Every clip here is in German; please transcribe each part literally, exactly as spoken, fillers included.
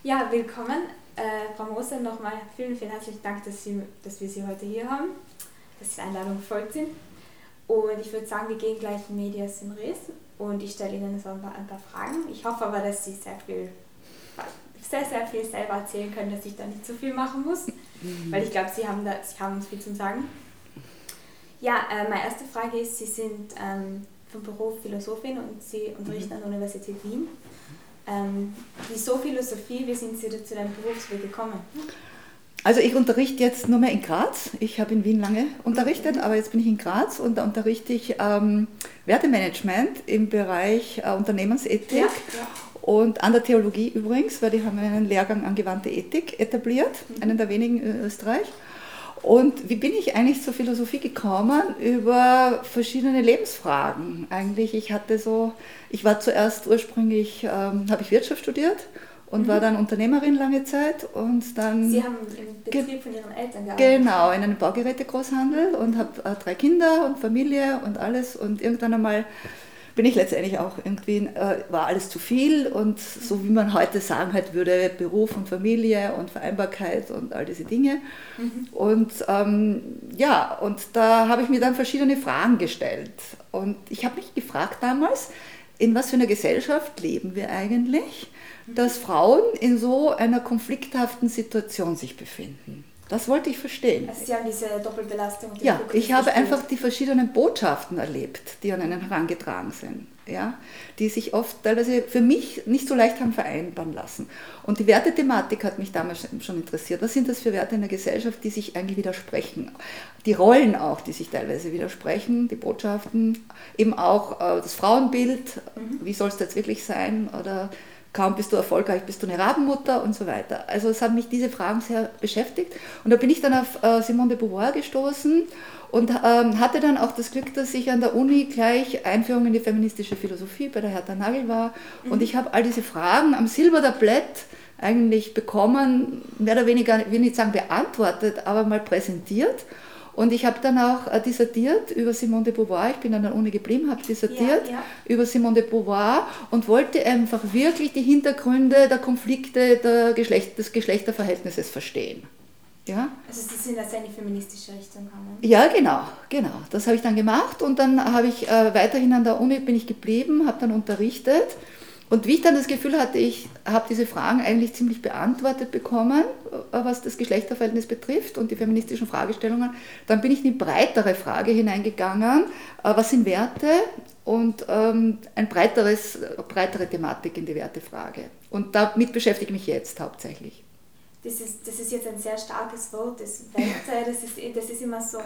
Ja, willkommen. Äh, Frau Moser, nochmal vielen, vielen herzlichen Dank, dass, Sie, dass wir Sie heute hier haben, dass Sie der Einladung gefolgt sind. Und ich würde sagen, wir gehen gleich in medias in res und ich stelle Ihnen so ein paar, ein paar Fragen. Ich hoffe aber, dass Sie sehr viel, sehr, sehr viel selber erzählen können, dass ich da nicht zu viel machen muss, mhm. weil ich glaube, Sie haben da, Sie haben uns viel zu sagen. Ja, äh, meine erste Frage ist, Sie sind ähm, vom Beruf Philosophin und Sie unterrichten mhm. an der Universität Wien. Ähm, wieso Philosophie? Wie sind Sie zu deinem Berufsweg gekommen? Also ich unterrichte jetzt nur mehr in Graz. Ich habe in Wien lange unterrichtet, mhm. aber jetzt bin ich in Graz und da unterrichte ich ähm, Wertemanagement im Bereich äh, Unternehmensethik ja, ja. und an der Theologie übrigens, weil die haben einen Lehrgang angewandte Ethik etabliert, mhm. einen der wenigen in Österreich. Und wie bin ich eigentlich zur Philosophie gekommen? Über verschiedene Lebensfragen. Eigentlich, ich hatte so, ich war zuerst ursprünglich, ähm, habe ich Wirtschaft studiert und mhm. war dann Unternehmerin lange Zeit und dann... Sie haben im Betrieb ge- von Ihren Eltern gearbeitet? Genau, in einem Baugerätegroßhandel und habe äh, drei Kinder und Familie und alles und irgendwann einmal bin ich letztendlich auch irgendwie, äh, war alles zu viel und so wie man heute sagen halt würde, Beruf und Familie und Vereinbarkeit und all diese Dinge. Mhm. Und ähm, ja, und da habe ich mir dann verschiedene Fragen gestellt. Und ich habe mich gefragt damals, in was für einer Gesellschaft leben wir eigentlich, dass Frauen in so einer konflikthaften Situation sich befinden. Das wollte ich verstehen. Also Sie haben diese Doppelbelastung. Ja, Druck, ich habe einfach die verschiedenen Botschaften erlebt, die an einen herangetragen sind, ja, die sich oft teilweise für mich nicht so leicht haben vereinbaren lassen. Und die Wertethematik hat mich damals schon interessiert. Was sind das für Werte in der Gesellschaft, die sich eigentlich widersprechen? Die Rollen auch, die sich teilweise widersprechen, die Botschaften, eben auch äh, das Frauenbild, mhm. wie soll es jetzt wirklich sein oder... Kaum bist du erfolgreich, bist du eine Rabenmutter und so weiter. Also es haben mich diese Fragen sehr beschäftigt. Und da bin ich dann auf äh, Simone de Beauvoir gestoßen und ähm, hatte dann auch das Glück, dass ich an der Uni gleich Einführung in die feministische Philosophie bei der Hertha Nagel war. Mhm. Und ich habe all diese Fragen am Silbertablett eigentlich bekommen, mehr oder weniger, ich will nicht sagen beantwortet, aber mal präsentiert. Und ich habe dann auch dissertiert über Simone de Beauvoir, ich bin an der Uni geblieben, habe dissertiert ja, ja. über Simone de Beauvoir und wollte einfach wirklich die Hintergründe der Konflikte der Geschlecht, des Geschlechterverhältnisses verstehen. Ja? Also Sie sind also in die feministische Richtung gekommen? Ja, genau, genau. Das habe ich dann gemacht und dann habe ich äh, weiterhin an der Uni bin ich geblieben, habe dann unterrichtet. Und wie ich dann das Gefühl hatte, ich habe diese Fragen eigentlich ziemlich beantwortet bekommen, was das Geschlechterverhältnis betrifft und die feministischen Fragestellungen, dann bin ich in die breitere Frage hineingegangen, was sind Werte und ähm, eine breiteres, breitere Thematik in die Wertefrage. Und damit beschäftige ich mich jetzt hauptsächlich. Das ist, das ist jetzt ein sehr starkes Wort, das Werte, das ist, das ist immer so,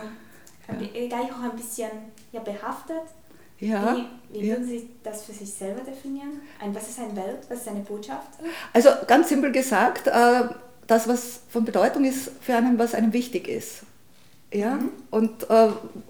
ja. gleich auch ein bisschen ja, behaftet. Ja, wie wie ja. würden Sie das für sich selber definieren? Ein, was ist ein Wert? Was ist eine Botschaft? Also ganz simpel gesagt, äh, das, was von Bedeutung ist für einen, was einem wichtig ist. Ja? Mhm. Und äh,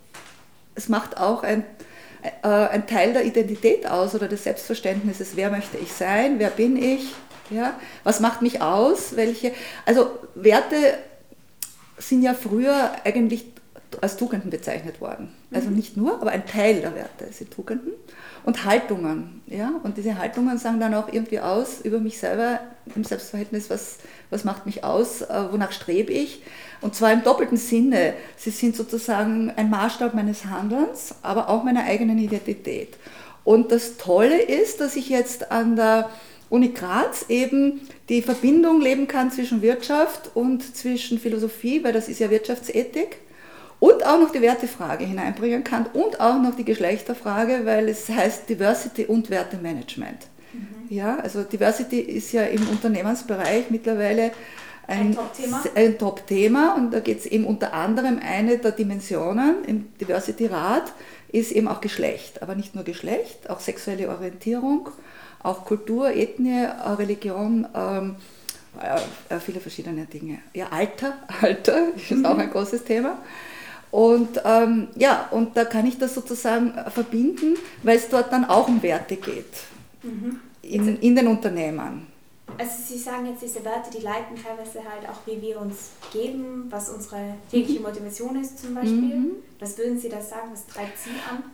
es macht auch ein, äh, ein Teil der Identität aus oder des Selbstverständnisses. Wer möchte ich sein? Wer bin ich? Ja? Was macht mich aus? Welche? Also Werte sind ja früher eigentlich als Tugenden bezeichnet worden. Also nicht nur, aber ein Teil der Werte sind Tugenden und Haltungen. Ja? Und diese Haltungen sagen dann auch irgendwie aus über mich selber im Selbstverhältnis, was, was macht mich aus, äh, wonach strebe ich. Und zwar im doppelten Sinne. Sie sind sozusagen ein Maßstab meines Handelns, aber auch meiner eigenen Identität. Und das Tolle ist, dass ich jetzt an der Uni Graz eben die Verbindung leben kann zwischen Wirtschaft und zwischen Philosophie, weil das ist ja Wirtschaftsethik. Und auch noch die Wertefrage hineinbringen kann und auch noch die Geschlechterfrage, weil es heißt Diversity und Wertemanagement. Mhm. Ja, also Diversity ist ja im Unternehmensbereich mittlerweile ein, ein Top-Thema. Ein Top-Thema und da geht es eben unter anderem eine der Dimensionen im Diversity-Rat ist eben auch Geschlecht, aber nicht nur Geschlecht, auch sexuelle Orientierung, auch Kultur, Ethnie, Religion, ähm, äh, viele verschiedene Dinge. Ja, Alter, Alter ist mhm. auch ein großes Thema. Und ähm, ja, und da kann ich das sozusagen verbinden, weil es dort dann auch um Werte geht, mhm. in, in den Unternehmen. Also Sie sagen jetzt, diese Werte, die leiten teilweise halt auch, wie wir uns geben, was unsere tägliche Motivation ist zum Beispiel. Mhm. Was würden Sie da sagen, was treibt Sie an?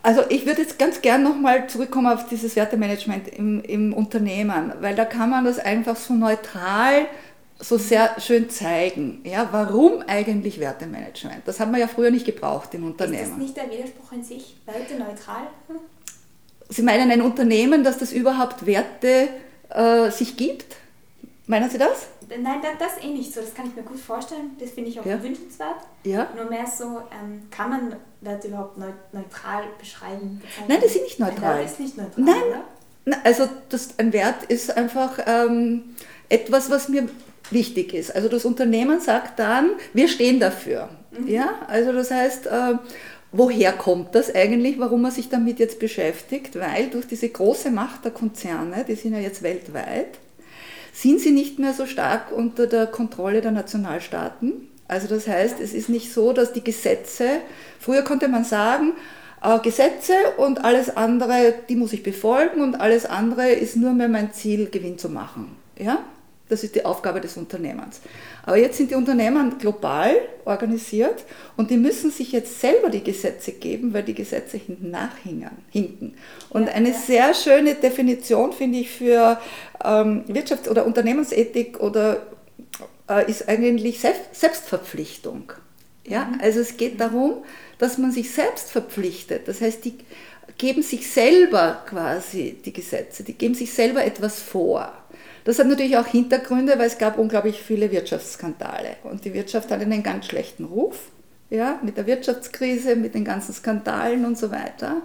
Also ich würde jetzt ganz gern nochmal zurückkommen auf dieses Wertemanagement im, im Unternehmen, weil da kann man das einfach so neutral, so sehr schön zeigen. Ja, warum eigentlich Wertemanagement? Das haben wir ja früher nicht gebraucht in Unternehmen. Ist das nicht der Widerspruch in sich? Werteneutral? Hm? Sie meinen ein Unternehmen, dass das überhaupt Werte äh, sich gibt? Meinen Sie das? Nein, das, das eh nicht so. Das kann ich mir gut vorstellen. Das finde ich auch Ja. wünschenswert. Ja. Nur mehr so, ähm, kann man Werte überhaupt neutral beschreiben? Bezeichnen? Nein, die sind nicht neutral. Ein Wert ist nicht neutral, Nein, oder? na, also das, ein Wert ist einfach ähm, etwas, was mir wichtig ist. Also das Unternehmen sagt dann, wir stehen dafür. Mhm. Ja? Also das heißt, äh, woher kommt das eigentlich, warum man sich damit jetzt beschäftigt? Weil durch diese große Macht der Konzerne, die sind ja jetzt weltweit, sind sie nicht mehr so stark unter der Kontrolle der Nationalstaaten. Also das heißt, es ist nicht so, dass die Gesetze, früher konnte man sagen, äh, Gesetze und alles andere, die muss ich befolgen und alles andere ist nur mehr mein Ziel, Gewinn zu machen. Ja? Das ist die Aufgabe des Unternehmens. Aber jetzt sind die Unternehmen global organisiert und die müssen sich jetzt selber die Gesetze geben, weil die Gesetze hinten nachhinken. Und eine sehr schöne Definition, finde ich, für ähm, Wirtschafts- oder Unternehmensethik oder, äh, ist eigentlich Selbst- Selbstverpflichtung. Ja? Mhm. Also es geht darum, dass man sich selbst verpflichtet. Das heißt, die geben sich selber quasi die Gesetze, die geben sich selber etwas vor. Das hat natürlich auch Hintergründe, weil es gab unglaublich viele Wirtschaftsskandale und die Wirtschaft hat einen ganz schlechten Ruf, ja, mit der Wirtschaftskrise, mit den ganzen Skandalen und so weiter.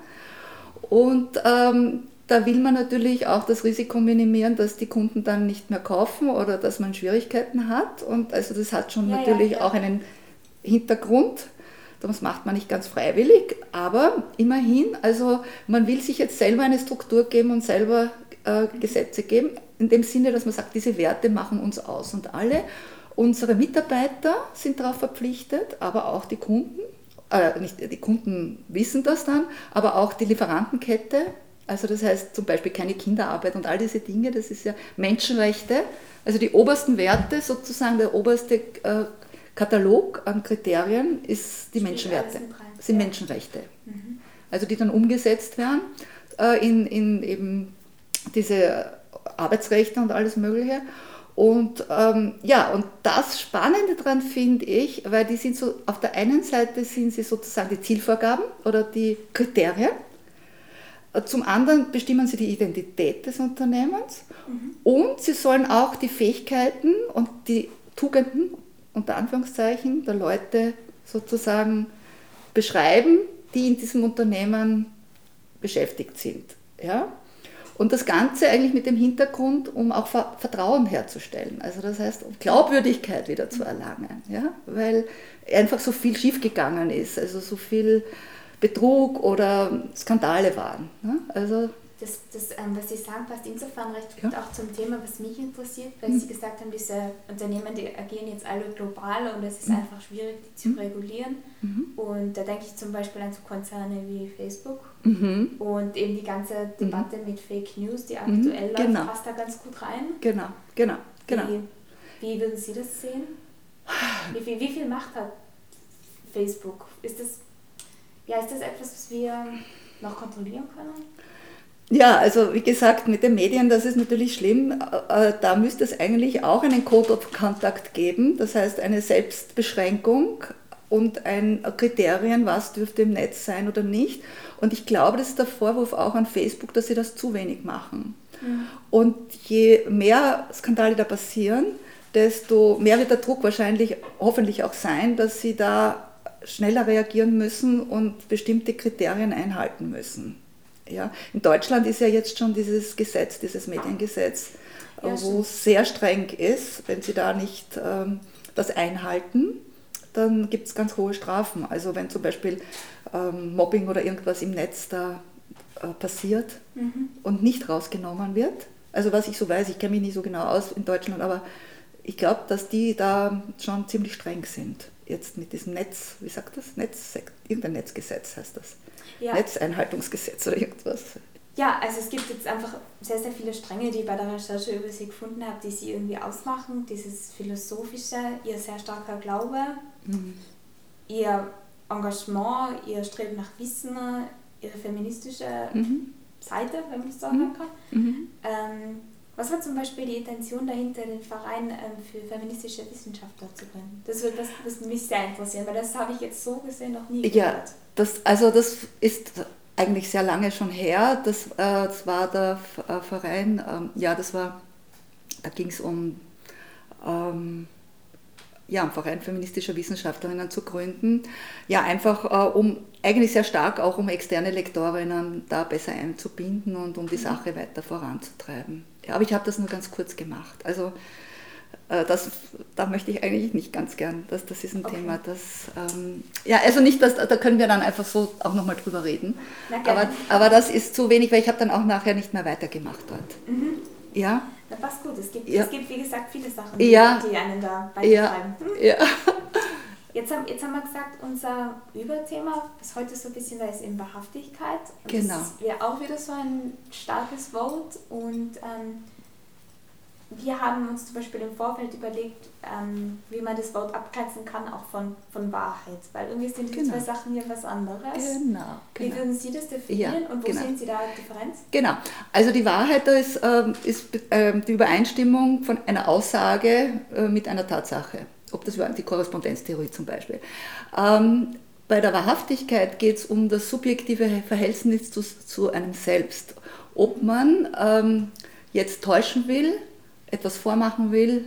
Und ähm, da will man natürlich auch das Risiko minimieren, dass die Kunden dann nicht mehr kaufen oder dass man Schwierigkeiten hat. Und also das hat schon ja, natürlich ja, ja. auch einen Hintergrund. Das macht man nicht ganz freiwillig, aber immerhin, also man will sich jetzt selber eine Struktur geben und selber äh, Gesetze geben. In dem Sinne, dass man sagt, diese Werte machen uns aus und alle unsere Mitarbeiter sind darauf verpflichtet, aber auch die Kunden, äh, nicht die Kunden wissen das dann, aber auch die Lieferantenkette, also das heißt zum Beispiel keine Kinderarbeit und all diese Dinge, das ist ja Menschenrechte, also die obersten Werte sozusagen, der oberste äh, Katalog an Kriterien ist die Menschenwerte, sind Menschenrechte, mhm. also die dann umgesetzt werden äh, in, in eben diese Arbeitsrechte und alles Mögliche. Und ähm, ja, und das Spannende daran finde ich, weil die sind so, auf der einen Seite sind sie sozusagen die Zielvorgaben oder die Kriterien, zum anderen bestimmen sie die Identität des Unternehmens mhm. und sie sollen auch die Fähigkeiten und die Tugenden, unter Anführungszeichen, der Leute sozusagen beschreiben, die in diesem Unternehmen beschäftigt sind. Ja? Und das Ganze eigentlich mit dem Hintergrund, um auch Vertrauen herzustellen. Also das heißt, um Glaubwürdigkeit wieder zu erlangen. Ja? Weil einfach so viel schiefgegangen ist, also so viel Betrug oder Skandale waren. Ne? Also das, das ähm, was Sie sagen, passt insofern recht gut ja. auch zum Thema, was mich interessiert, weil mhm. Sie gesagt haben, diese Unternehmen, die agieren jetzt alle global und es ist mhm. einfach schwierig, die zu mhm. regulieren. Mhm. Und da denke ich zum Beispiel an so Konzerne wie Facebook mhm. und eben die ganze Debatte mhm. mit Fake News, die aktuell mhm. läuft, genau. passt da ganz gut rein. Genau, genau, genau. Wie, wie würden Sie das sehen? Wie viel, wie viel Macht hat Facebook? Ist das, ja, ist das etwas, was wir noch kontrollieren können? Ja, also wie gesagt, mit den Medien, das ist natürlich schlimm. Da müsste es eigentlich auch einen Code of Conduct geben, das heißt eine Selbstbeschränkung und ein Kriterien, was dürfte im Netz sein oder nicht. Und ich glaube, das ist der Vorwurf auch an Facebook, dass sie das zu wenig machen. Mhm. Und je mehr Skandale da passieren, desto mehr wird der Druck wahrscheinlich, hoffentlich auch sein, dass sie da schneller reagieren müssen und bestimmte Kriterien einhalten müssen. Ja, in Deutschland ist ja jetzt schon dieses Gesetz, dieses Mediengesetz, ja, wo es sehr streng ist. Wenn Sie da nicht ähm, das einhalten, dann gibt es ganz hohe Strafen. Also wenn zum Beispiel ähm, Mobbing oder irgendwas im Netz da äh, passiert mhm. und nicht rausgenommen wird. Also was ich so weiß, ich kenne mich nicht so genau aus in Deutschland, aber ich glaube, dass die da schon ziemlich streng sind. Jetzt mit diesem Netz, wie sagt das? Netz, irgendein Netzgesetz heißt das. Ja. Netzeinhaltungsgesetz oder irgendwas. Ja, also es gibt jetzt einfach sehr, sehr viele Stränge, die ich bei der Recherche über Sie gefunden habe, die Sie irgendwie ausmachen. Dieses Philosophische, Ihr sehr starker Glaube, mhm. Ihr Engagement, Ihr Streben nach Wissen, ihre feministische Mhm. Seite, wenn man das so Mhm. sagen kann. Mhm. Ähm, was war zum Beispiel die Intention dahinter, den Verein ähm, für feministische Wissenschaftler zu gründen? Das würde das, das mich sehr interessieren, weil das habe ich jetzt so gesehen noch nie Ja, gehört. das, also das ist eigentlich sehr lange schon her. Das, äh, das war der F- äh, Verein, ähm, ja, das war, da ging es um, ähm, ja, einen Verein feministischer Wissenschaftlerinnen zu gründen. Ja, einfach äh, um, eigentlich sehr stark auch um externe Lektorinnen da besser einzubinden und um die Mhm. Sache weiter voranzutreiben. Ja, aber ich habe das nur ganz kurz gemacht. Also äh, das, da möchte ich eigentlich nicht ganz gern, dass das ist ein Okay. Thema, das, ähm, ja, also nicht, dass, da können wir dann einfach so auch nochmal drüber reden. Na, gerne. Aber, aber das ist zu wenig, weil ich habe dann auch nachher nicht mehr weitergemacht dort. Mhm. Ja? Na, passt gut. Es gibt, Ja. es gibt, wie gesagt, viele Sachen, Ja. die einen da Ja, weitertreiben. Hm? ja. Jetzt haben, jetzt haben wir gesagt, unser Überthema bis heute so ein bisschen, da ist eben Wahrhaftigkeit. Und Genau. Das wäre auch wieder so ein starkes Wort. Und ähm, wir haben uns zum Beispiel im Vorfeld überlegt, ähm, wie man das Wort abgrenzen kann, auch von, von Wahrheit. Weil irgendwie sind die Genau. zwei Sachen ja was anderes. Genau, Wie genau. würden Sie das definieren Ja, und wo genau. sehen Sie da die Differenz? Genau, also die Wahrheit da ist, ähm, ist ähm, die Übereinstimmung von einer Aussage äh, mit einer Tatsache, ob das die Korrespondenztheorie zum Beispiel. Ähm, bei der Wahrhaftigkeit geht es um das subjektive Verhältnis zu, zu einem Selbst. Ob man ähm, jetzt täuschen will, etwas vormachen will,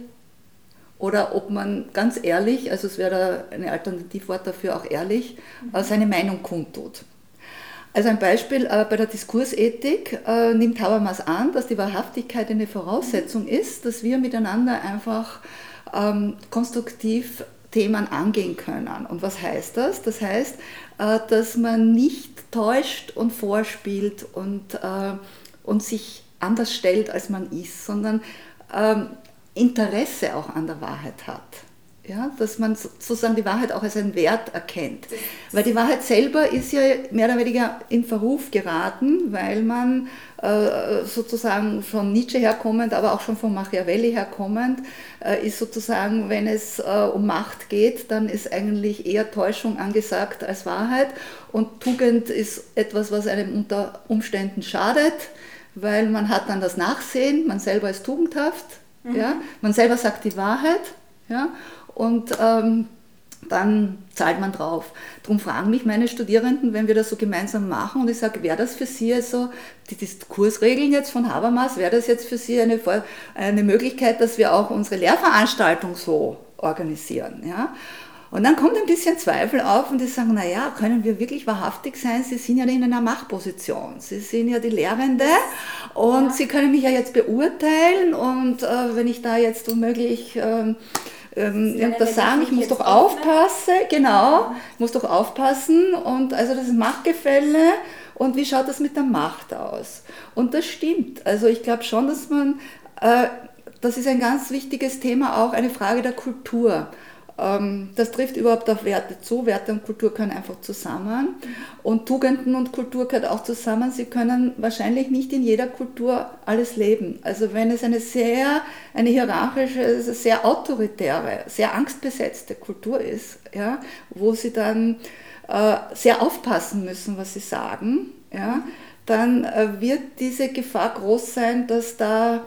oder ob man ganz ehrlich, also es wäre da ein Alternativwort dafür auch ehrlich, äh, seine Meinung kundtut. Also ein Beispiel, äh, bei der Diskursethik äh, nimmt Habermas an, dass die Wahrhaftigkeit eine Voraussetzung ist, dass wir miteinander einfach ähm, konstruktiv Themen angehen können. Und was heißt das? Das heißt, äh, dass man nicht täuscht und vorspielt und, äh, und sich anders stellt, als man ist, sondern ähm, Interesse auch an der Wahrheit hat. Ja, dass man sozusagen die Wahrheit auch als einen Wert erkennt. Weil die Wahrheit selber ist ja mehr oder weniger in Verruf geraten, weil man äh, sozusagen von Nietzsche herkommend, aber auch schon von Machiavelli herkommend, äh, ist sozusagen, wenn es äh, um Macht geht, dann ist eigentlich eher Täuschung angesagt als Wahrheit. Und Tugend ist etwas, was einem unter Umständen schadet, weil man hat dann das Nachsehen, man selber ist tugendhaft, mhm. ja, man selber sagt die Wahrheit, ja, und ähm, dann zahlt man drauf. Darum fragen mich meine Studierenden, wenn wir das so gemeinsam machen, und ich sage, wäre das für Sie also, die Diskursregeln jetzt von Habermas, wäre das jetzt für Sie eine, eine Möglichkeit, dass wir auch unsere Lehrveranstaltung so organisieren? Ja? Und dann kommt ein bisschen Zweifel auf und die sagen, naja, können wir wirklich wahrhaftig sein? Sie sind ja in einer Machtposition. Sie sind ja die Lehrende und ja. Sie können mich ja jetzt beurteilen und äh, wenn ich da jetzt womöglich ähm, ähm, irgendwas sagen, ich muss doch aufpassen, genau, ich muss doch aufpassen und also das ist Machtgefälle und wie schaut das mit der Macht aus? Und das stimmt. Also ich glaube schon, dass man, äh, das ist ein ganz wichtiges Thema, auch eine Frage der Kultur. Das trifft überhaupt auf Werte zu. Werte und Kultur gehören einfach zusammen. Und Tugenden und Kultur gehört auch zusammen. Sie können wahrscheinlich nicht in jeder Kultur alles leben. Also wenn es eine sehr, eine hierarchische, sehr autoritäre, sehr angstbesetzte Kultur ist, ja, wo sie dann äh, sehr aufpassen müssen, was sie sagen, ja, dann äh, wird diese Gefahr groß sein, dass da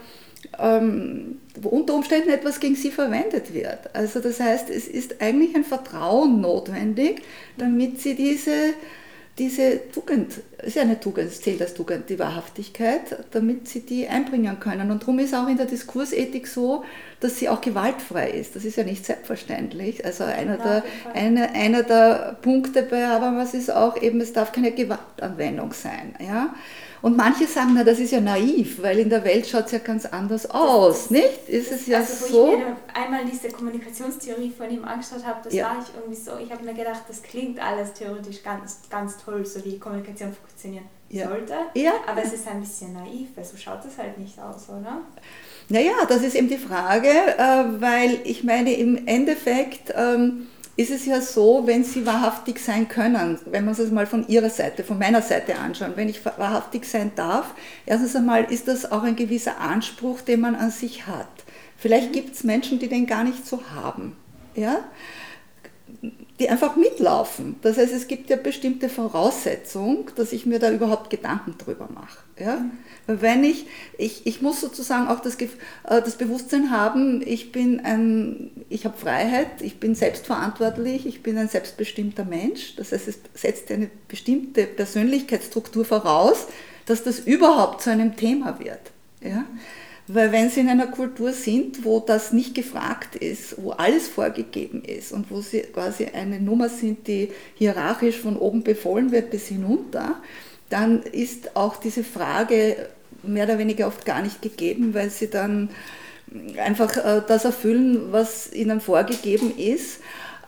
Ähm, wo unter Umständen etwas gegen sie verwendet wird. Also das heißt, es ist eigentlich ein Vertrauen notwendig, damit sie diese, diese Tugend, es ist ja eine Tugend, es zählt als Tugend, die Wahrhaftigkeit, damit sie die einbringen können. Und darum ist auch in der Diskursethik so, dass sie auch gewaltfrei ist. Das ist ja nicht selbstverständlich. Also einer, der, eine, einer der Punkte bei Habermas ist auch eben, es darf keine Gewaltanwendung sein. Ja? Und manche sagen, na, das ist ja naiv, weil in der Welt schaut es ja ganz anders aus, das, nicht? Ist es ja also, wo so? ich mir einmal diese Kommunikationstheorie von ihm angeschaut habe, das ja. war ich irgendwie so, ich habe mir gedacht, das klingt alles theoretisch ganz, ganz toll, so wie Kommunikation funktionieren ja. sollte, ja. aber es ist ein bisschen naiv, weil so schaut es halt nicht aus, oder? Naja, das ist eben die Frage, weil ich meine, im Endeffekt ist es ja so, wenn Sie wahrhaftig sein können, wenn wir uns das mal von Ihrer Seite, von meiner Seite anschauen, wenn ich wahrhaftig sein darf, erstens einmal ist das auch ein gewisser Anspruch, den man an sich hat. Vielleicht gibt es Menschen, die den gar nicht so haben. Ja? die einfach mitlaufen. Das heißt, es gibt ja bestimmte Voraussetzungen, dass ich mir da überhaupt Gedanken drüber mache. Ja? Mhm. Weil wenn ich, ich, ich muss sozusagen auch das, das Bewusstsein haben, ich bin ein, ich habe Freiheit, ich bin selbstverantwortlich, ich bin ein selbstbestimmter Mensch. Das heißt, es setzt eine bestimmte Persönlichkeitsstruktur voraus, dass das überhaupt zu einem Thema wird. Ja? Mhm. Weil wenn Sie in einer Kultur sind, wo das nicht gefragt ist, wo alles vorgegeben ist und wo Sie quasi eine Nummer sind, die hierarchisch von oben befohlen wird bis hinunter, dann ist auch diese Frage mehr oder weniger oft gar nicht gegeben, weil Sie dann einfach das erfüllen, was Ihnen vorgegeben ist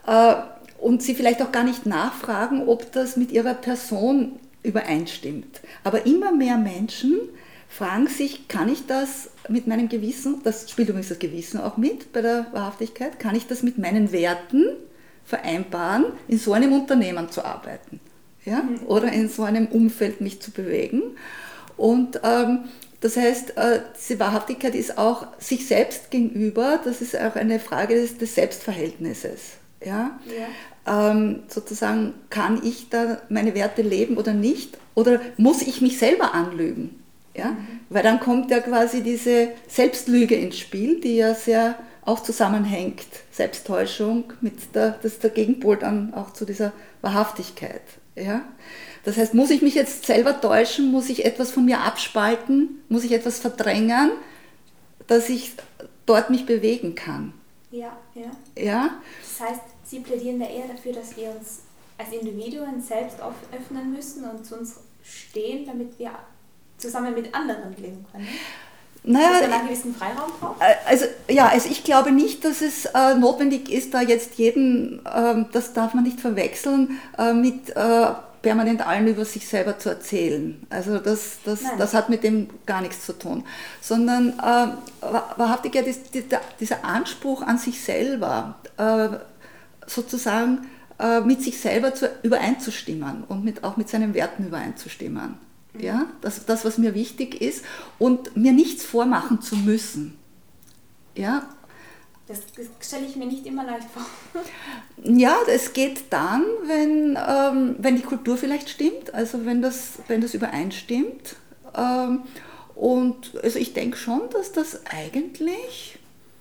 und Sie vielleicht auch gar nicht nachfragen, ob das mit Ihrer Person übereinstimmt. Aber immer mehr Menschen fragen sich, kann ich das mit meinem Gewissen, das spielt übrigens das Gewissen auch mit bei der Wahrhaftigkeit, kann ich das mit meinen Werten vereinbaren, in so einem Unternehmen zu arbeiten, ja? Oder in so einem Umfeld mich zu bewegen. Und ähm, das heißt, äh, diese Wahrhaftigkeit ist auch sich selbst gegenüber, das ist auch eine Frage des, des Selbstverhältnisses. Ja? Ja. Ähm, sozusagen, kann ich da meine Werte leben oder nicht? Oder muss ich mich selber anlügen? Ja? Mhm. Weil dann kommt ja quasi diese Selbstlüge ins Spiel, die ja sehr auch zusammenhängt, Selbsttäuschung, mit der, das ist der Gegenpol dann auch zu dieser Wahrhaftigkeit. Ja? Das heißt, muss ich mich jetzt selber täuschen, muss ich etwas von mir abspalten, muss ich etwas verdrängen, dass ich dort mich bewegen kann. Ja, ja. Ja? Das heißt, Sie plädieren da eher dafür, dass wir uns als Individuen selbst öffnen müssen und zu uns stehen, damit wir zusammen mit anderen leben können. Naja, dass man einen gewissen Freiraum braucht? Also, ja, also ich glaube nicht, dass es äh, notwendig ist, da jetzt jeden, äh, das darf man nicht verwechseln, äh, mit äh, permanent allen über sich selber zu erzählen. Also das, das, das hat mit dem gar nichts zu tun. Sondern äh, Wahrhaftigkeit ist die, dieser Anspruch an sich selber, äh, sozusagen äh, mit sich selber zu, übereinzustimmen und mit, auch mit seinen Werten übereinzustimmen. Ja, das, das, was mir wichtig ist und mir nichts vormachen zu müssen. Ja. Das, das stelle ich mir nicht immer leicht vor. Ja, es geht dann, wenn, ähm, wenn die Kultur vielleicht stimmt, also wenn das, wenn das übereinstimmt. Ähm, und also ich denke schon, dass das eigentlich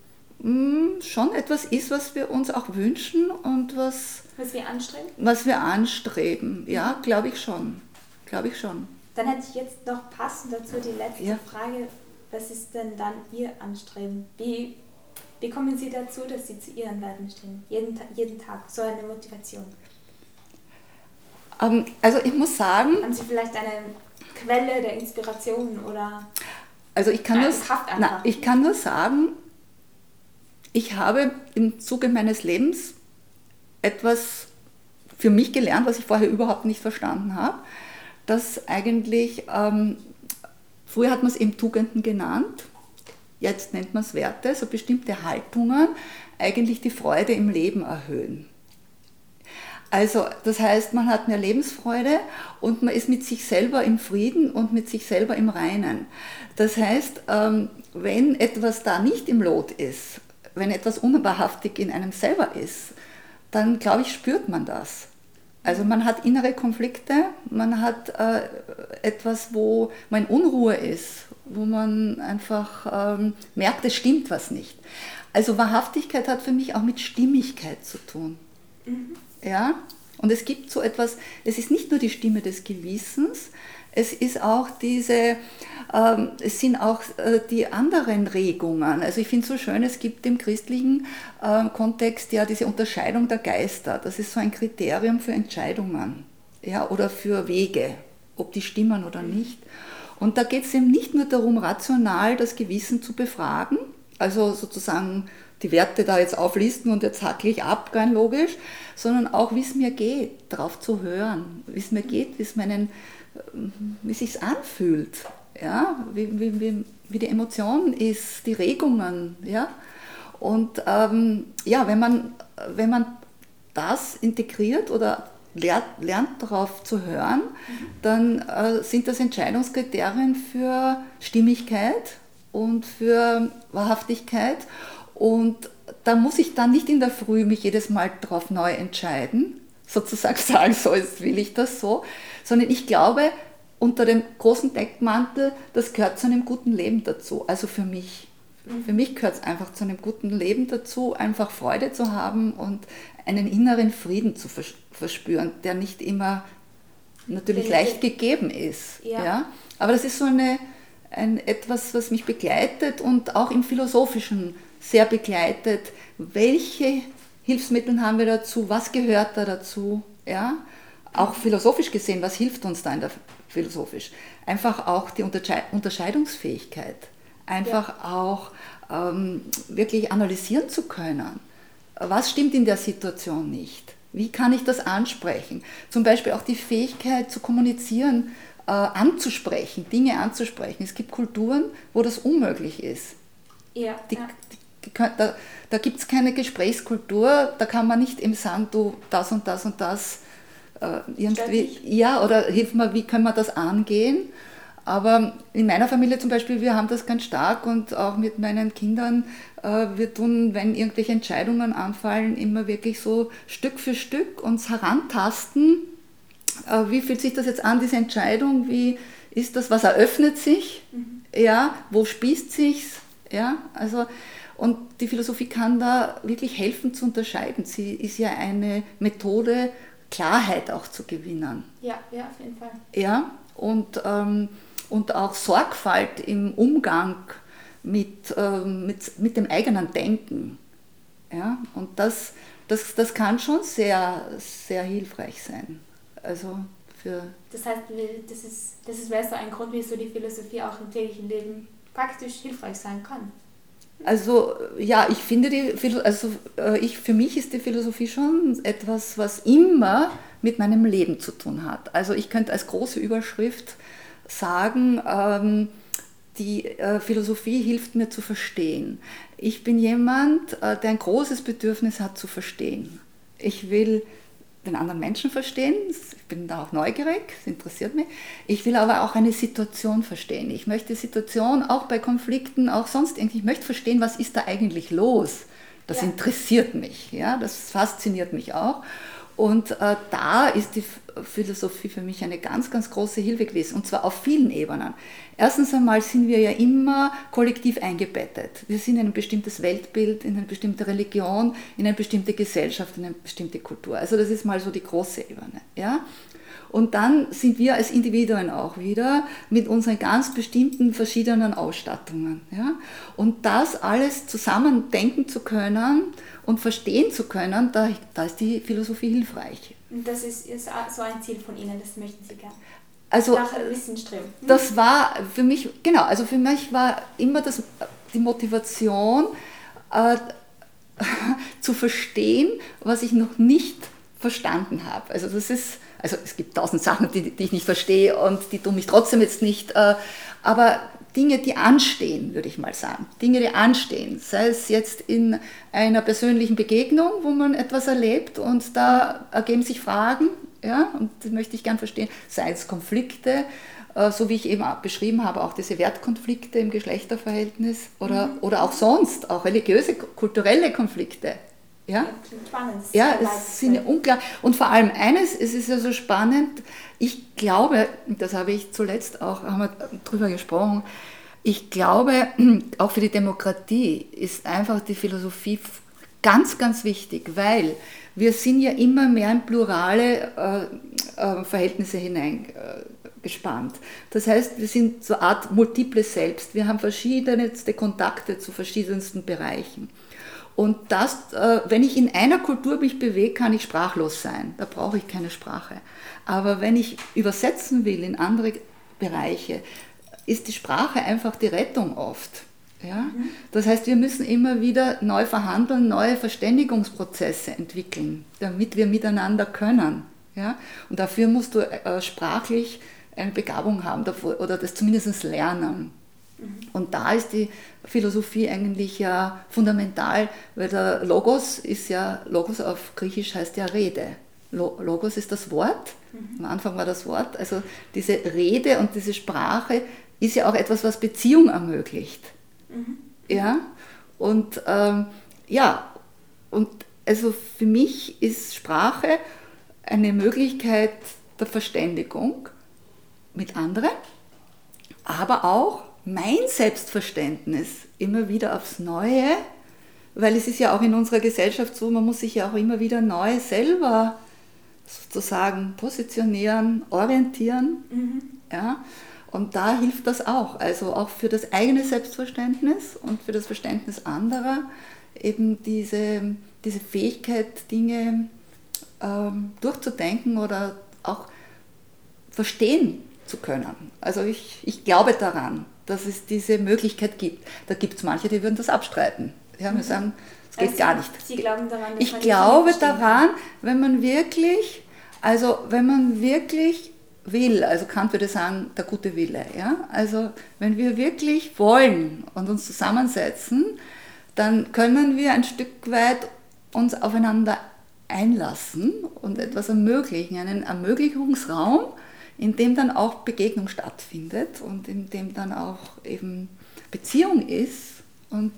mh, schon etwas ist, was wir uns auch wünschen und was, was wir anstreben. Was wir anstreben, ja, glaube ich schon. Glaube ich schon. Dann hätte ich jetzt noch passend dazu die letzte ja. Frage. Was ist denn dann Ihr Anstreben? Wie, wie kommen Sie dazu, dass Sie zu Ihren Werten stehen? Jeden, jeden Tag, so eine Motivation. Ähm, also ich muss sagen... Haben Sie vielleicht eine Quelle der Inspiration oder also ich kann, eine nur, Kraft einfach? Na, ich kann nur sagen, ich habe im Zuge meines Lebens etwas für mich gelernt, was ich vorher überhaupt nicht verstanden habe. Dass eigentlich, ähm, früher hat man es eben Tugenden genannt, jetzt nennt man es Werte, so bestimmte Haltungen eigentlich die Freude im Leben erhöhen. Also das heißt, man hat mehr Lebensfreude und man ist mit sich selber im Frieden und mit sich selber im Reinen. Das heißt, ähm, wenn etwas da nicht im Lot ist, wenn etwas unwahrhaftig in einem selber ist, dann glaube ich, spürt man das. Also man hat innere Konflikte, man hat äh, etwas, wo man in Unruhe ist, wo man einfach ähm, merkt, es stimmt was nicht. Also Wahrhaftigkeit hat für mich auch mit Stimmigkeit zu tun. Mhm. Ja? Und es gibt so etwas, es ist nicht nur die Stimme des Gewissens, es ist auch diese, ähm, es sind auch äh, die anderen Regungen. Also ich finde es so schön, es gibt im christlichen äh, Kontext ja diese Unterscheidung der Geister. Das ist so ein Kriterium für Entscheidungen, ja, oder für Wege, ob die stimmen oder nicht. Und da geht es eben nicht nur darum, rational das Gewissen zu befragen, also sozusagen die Werte da jetzt auflisten und jetzt hackle ich ab, rein logisch, sondern auch, wie es mir geht, darauf zu hören, wie es mir geht, wie es meinen wie es sich anfühlt, ja? wie, wie, wie, wie die Emotion ist, die Regungen. Ja? Und ähm, ja, wenn man, wenn man das integriert oder lernt, lernt darauf zu hören, mhm. dann äh, sind das Entscheidungskriterien für Stimmigkeit und für Wahrhaftigkeit. Und da muss ich dann nicht in der Früh mich jedes Mal drauf neu entscheiden, sozusagen sagen, so jetzt will ich das so, sondern ich glaube, unter dem großen Deckmantel, das gehört zu einem guten Leben dazu, also für mich. Für mich gehört es einfach zu einem guten Leben dazu, einfach Freude zu haben und einen inneren Frieden zu verspüren, der nicht immer natürlich leicht gegeben ist. Ja. Ja? Aber das ist so eine, ein, etwas, was mich begleitet und auch im Philosophischen sehr begleitet. Welche Hilfsmittel haben wir dazu? Was gehört da dazu? Ja? Auch philosophisch gesehen, was hilft uns da in der philosophisch? Einfach auch die Unterscheidungsfähigkeit. Einfach ja. auch ähm, wirklich analysieren zu können. Was stimmt in der Situation nicht? Wie kann ich das ansprechen? Zum Beispiel auch die Fähigkeit zu kommunizieren, äh, anzusprechen, Dinge anzusprechen. Es gibt Kulturen, wo das unmöglich ist. Ja, die, ja. Die, die, da da gibt es keine Gesprächskultur, da kann man nicht eben sagen, du das und das und das äh, irgendwie. Ja, oder hilf mir, wie können wir das angehen? Aber in meiner Familie zum Beispiel, wir haben das ganz stark und auch mit meinen Kindern, äh, wir tun, wenn irgendwelche Entscheidungen anfallen, immer wirklich so Stück für Stück uns herantasten. Äh, wie fühlt sich das jetzt an, diese Entscheidung? Wie ist das, was eröffnet sich? Mhm. Ja, wo spießt sich's? Ja, also, und die Philosophie kann da wirklich helfen zu unterscheiden. Sie ist ja eine Methode, Klarheit auch zu gewinnen. Ja, ja, auf jeden Fall. Ja, und ähm, und auch Sorgfalt im Umgang mit, äh, mit, mit dem eigenen Denken. Ja? Und das, das, das kann schon sehr, sehr hilfreich sein. Also für das heißt, das ist, das ist, wäre so ein Grund, wieso die Philosophie auch im täglichen Leben praktisch hilfreich sein kann. Also ja, ich finde, die, also, ich, für mich ist die Philosophie schon etwas, was immer mit meinem Leben zu tun hat. Also ich könnte als große Überschrift sagen, ähm, die äh, Philosophie hilft mir zu verstehen. Ich bin jemand, äh, der ein großes Bedürfnis hat zu verstehen. Ich will den anderen Menschen verstehen, ich bin da auch neugierig, das interessiert mich. Ich will aber auch eine Situation verstehen. Ich möchte die Situation auch bei Konflikten, auch sonst irgendwie, ich möchte verstehen, was ist da eigentlich los. Das ja. interessiert mich, ja? Das fasziniert mich auch. Und äh, da ist die Philosophie für mich eine ganz, ganz große Hilfe gewesen, und zwar auf vielen Ebenen. Erstens einmal sind wir ja immer kollektiv eingebettet. Wir sind in ein bestimmtes Weltbild, in eine bestimmte Religion, in eine bestimmte Gesellschaft, in eine bestimmte Kultur. Also das ist mal so die große Ebene. Ja? Und dann sind wir als Individuen auch wieder mit unseren ganz bestimmten verschiedenen Ausstattungen. Ja? Und das alles zusammen denken zu können und verstehen zu können, da, da ist die Philosophie hilfreich. Und das ist so ein Ziel von Ihnen, das möchten Sie gerne? Also, nach Wissen streben. Das war für mich, genau, also für mich war immer das, die Motivation, äh, zu verstehen, was ich noch nicht verstanden habe. Also das ist, also es gibt tausend Sachen, die, die ich nicht verstehe und die tun mich trotzdem jetzt nicht, äh, aber Dinge, die anstehen, würde ich mal sagen. Dinge, die anstehen, sei es jetzt in einer persönlichen Begegnung, wo man etwas erlebt und da ergeben sich Fragen, ja, und die möchte ich gern verstehen, sei es Konflikte, äh, so wie ich eben auch beschrieben habe, auch diese Wertkonflikte im Geschlechterverhältnis oder, mhm. oder auch sonst, auch religiöse, kulturelle Konflikte. Ja, spannend. Ja, es sind unklar. Und vor allem eines, es ist ja so spannend, ich glaube, das habe ich zuletzt auch, haben wir drüber gesprochen, ich glaube, auch für die Demokratie ist einfach die Philosophie ganz, ganz wichtig, weil wir sind ja immer mehr in plurale äh, äh, Verhältnisse hineingespannt. Äh, das heißt, wir sind so eine Art multiple Selbst, wir haben verschiedenste Kontakte zu verschiedensten Bereichen. Und das, wenn ich in einer Kultur mich bewege, kann ich sprachlos sein. Da brauche ich keine Sprache. Aber wenn ich übersetzen will in andere Bereiche, ist die Sprache einfach die Rettung oft. Ja? Mhm. Das heißt, wir müssen immer wieder neu verhandeln, neue Verständigungsprozesse entwickeln, damit wir miteinander können. Ja? Und dafür musst du äh, sprachlich eine Begabung haben davor, oder das zumindest lernen. Und da ist die Philosophie eigentlich ja fundamental, weil der Logos ist ja, Logos auf Griechisch heißt ja Rede. Logos ist das Wort, mhm. am Anfang war das Wort, also diese Rede und diese Sprache ist ja auch etwas, was Beziehung ermöglicht. Mhm. Ja? Und ähm, ja, und also für mich ist Sprache eine Möglichkeit der Verständigung mit anderen, aber auch mein Selbstverständnis immer wieder aufs Neue, weil es ist ja auch in unserer Gesellschaft so, man muss sich ja auch immer wieder neu selber sozusagen positionieren, orientieren. Mhm. Ja, und da hilft das auch, also auch für das eigene Selbstverständnis und für das Verständnis anderer, eben diese, diese Fähigkeit, Dinge ähm, durchzudenken oder auch verstehen zu können. Also ich, ich glaube daran, dass es diese Möglichkeit gibt. Da gibt es manche, die würden das abstreiten. Ja, wir sagen, es geht also gar nicht. Sie glauben daran, dass ich man glaube daran, wenn man wirklich, also wenn man wirklich will, also Kant würde sagen, der gute Wille, ja, also wenn wir wirklich wollen und uns zusammensetzen, dann können wir ein Stück weit uns aufeinander einlassen und etwas ermöglichen, einen Ermöglichungsraum, in dem dann auch Begegnung stattfindet und in dem dann auch eben Beziehung ist und,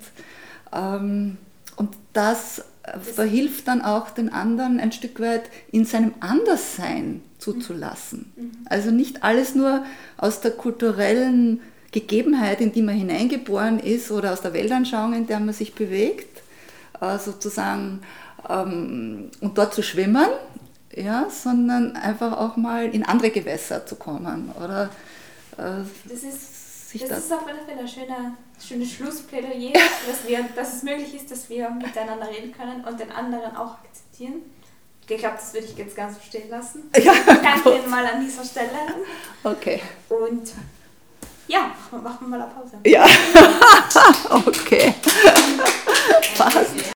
ähm, und das, das verhilft dann auch den anderen ein Stück weit in seinem Anderssein zuzulassen. Mhm. Also nicht alles nur aus der kulturellen Gegebenheit, in die man hineingeboren ist oder aus der Weltanschauung, in der man sich bewegt, äh, sozusagen ähm, und dort zu schwimmen, ja, sondern einfach auch mal in andere Gewässer zu kommen. Oder, äh, das ist, sich das, das ist auf alle Fälle ein schöner, schönes Schlussplädoyer, dass, wir, dass es möglich ist, dass wir miteinander reden können und den anderen auch akzeptieren. Ich glaube, das würde ich jetzt ganz so stehen lassen. Ja, danke Ihnen mal an dieser Stelle. Okay. Und ja, machen wir mal eine Pause. Ja, okay. Passt.